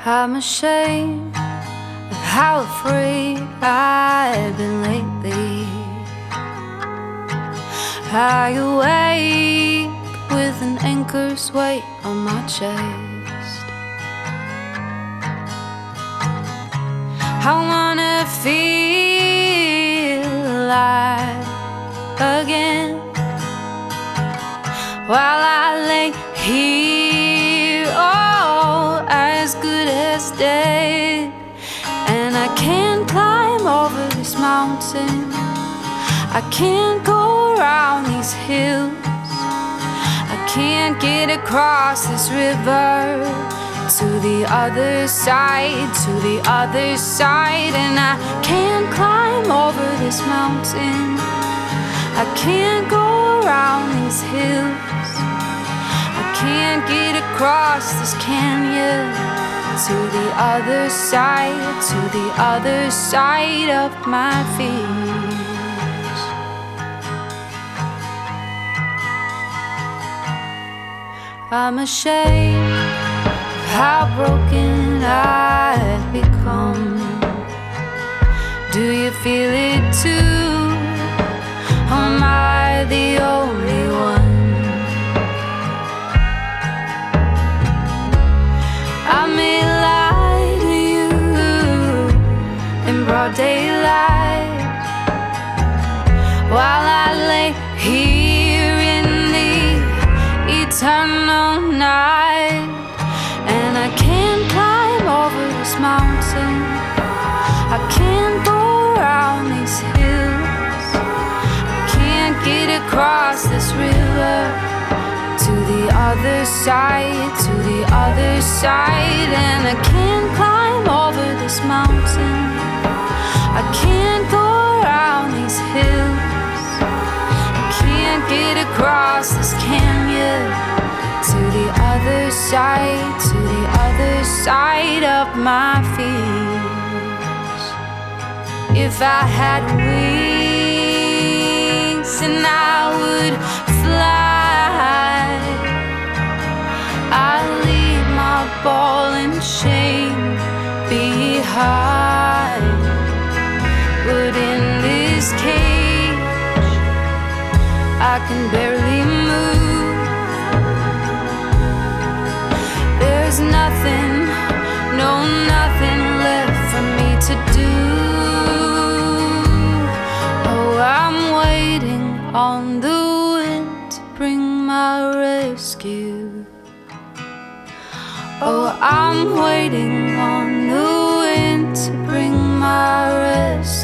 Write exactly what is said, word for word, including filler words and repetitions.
I'm ashamed of how afraid I've been lately. I awake with an anchor's weight on my chest. I wanna feel alive again while I lay here, oh, as good as dead. And I can't climb over this mountain, I can't go around these hills, I can't get across this river to the other side, to the other side. And I can't climb over this mountain, I can't go around these hills, I can't get across this canyon to the other side, to the other side of my fears. I'm ashamed of how broken I've become. Do you feel it too? Am I the only one? I may lie to you in broad daylight while I lay here in the eternal night. And I can't climb over this mountain, I can't go around these hills, I can't get across this river to the other side, to the other side. And I can't climb over this mountain, I can't go around these hills, I can't get across this canyon to the other side, to the other side of my fears. If I had wings and I would fly, I'd leave my ball and chain behind. But in this cage, I can barely move. There's nothing, no nothing left for me to do. Oh, I'm waiting on the wind to bring my rescue. Oh, I'm waiting on the wind to bring my rescue.